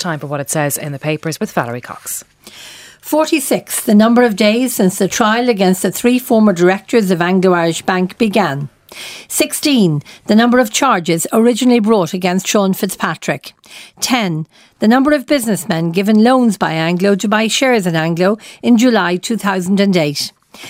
time for what it says in the papers with Valerie Cox. 46, the number of days since the trial against the 3 former directors of Anglo-Irish Bank began. 16, the number of charges originally brought against Sean Fitzpatrick. 10, the number of businessmen given loans by Anglo to buy shares in Anglo in July 2008.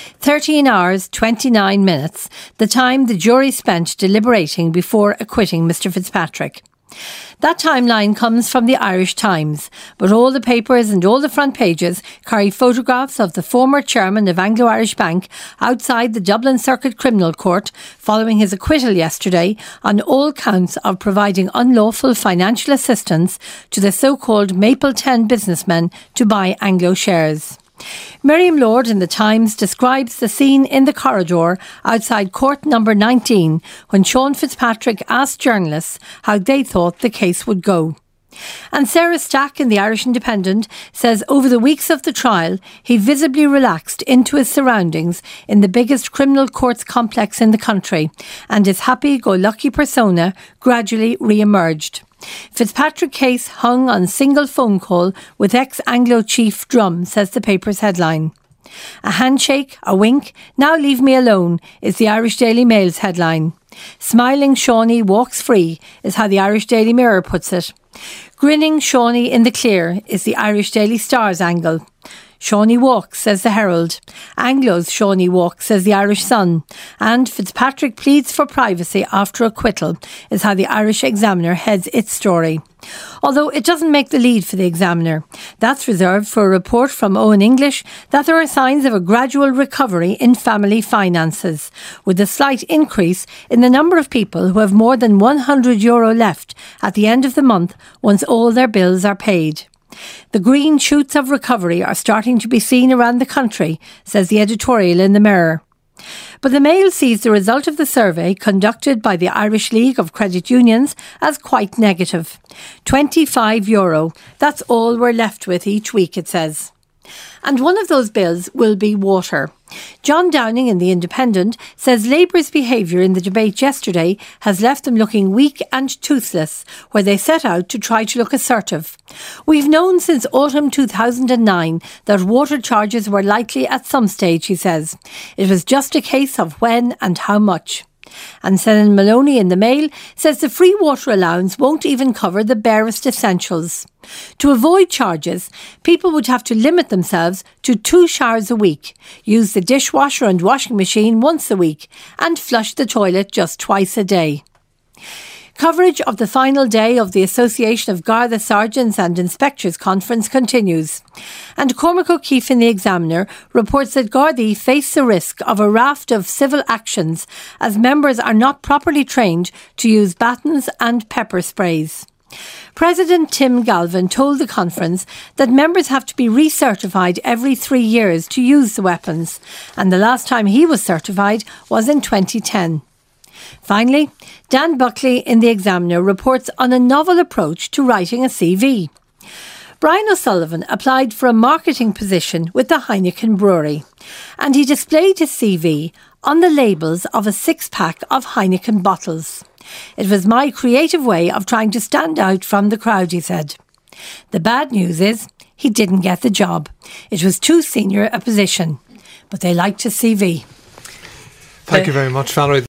13 hours, 29 minutes, the time the jury spent deliberating before acquitting Mr Fitzpatrick. That timeline comes from the Irish Times, but all the papers and all the front pages carry photographs of the former chairman of Anglo-Irish Bank outside the Dublin Circuit Criminal Court following his acquittal yesterday on all counts of providing unlawful financial assistance to the so-called Mapleton businessmen to buy Anglo shares. Miriam Lord in the Times describes the scene in the corridor outside court number 19 when Sean Fitzpatrick asked journalists how they thought the case would go. And Sarah Stack in the Irish Independent says over the weeks of the trial he visibly relaxed into his surroundings in the biggest criminal courts complex in the country, and his happy-go-lucky persona gradually re-emerged. Fitzpatrick case hung on single phone call with ex-Anglo chief Drum, says the paper's headline. A handshake, a wink, now leave me alone, is the Irish Daily Mail's headline. Smiling Shawnee walks free, is how the Irish Daily Mirror puts it. Grinning Shawnee in the clear is the Irish Daily Star's angle. Shawnee walks, says the Herald. Anglo's Shawnee walks, says the Irish Sun. And Fitzpatrick pleads for privacy after acquittal, is how the Irish Examiner heads its story. Although it doesn't make the lead for the Examiner. That's reserved for a report from Owen English that there are signs of a gradual recovery in family finances, with a slight increase in the number of people who have more than €100 left at the end of the month once all their bills are paid. The green shoots of recovery are starting to be seen around the country, says the editorial in the Mirror. But the Mail sees the result of the survey conducted by the Irish League of Credit Unions as quite negative. €25, that's all we're left with each week, it says. And one of those bills will be water. John Downing in The Independent says Labour's behaviour in the debate yesterday has left them looking weak and toothless, where they set out to try to look assertive. We've known since autumn 2009 that water charges were likely at some stage, he says. It was just a case of when and how much. And Senan Maloney in the Mail says the free water allowance won't even cover the barest essentials. To avoid charges, people would have to limit themselves to 2 showers a week, use the dishwasher and washing machine once a week, and flush the toilet just twice a day. Coverage of the final day of the Association of Garda Sergeants and Inspectors Conference continues. And Cormac O'Keefe in the Examiner reports that Gardaí face the risk of a raft of civil actions as members are not properly trained to use batons and pepper sprays. President Tim Galvin told the conference that members have to be recertified every 3 years to use the weapons, and the last time he was certified was in 2010. Finally, Dan Buckley in The Examiner reports on a novel approach to writing a CV. Brian O'Sullivan applied for a marketing position with the Heineken Brewery, and he displayed his CV on the labels of a 6-pack of Heineken bottles. It was my creative way of trying to stand out from the crowd, he said. The bad news is he didn't get the job. It was too senior a position, but they liked his CV. Thank you very much, Valerie.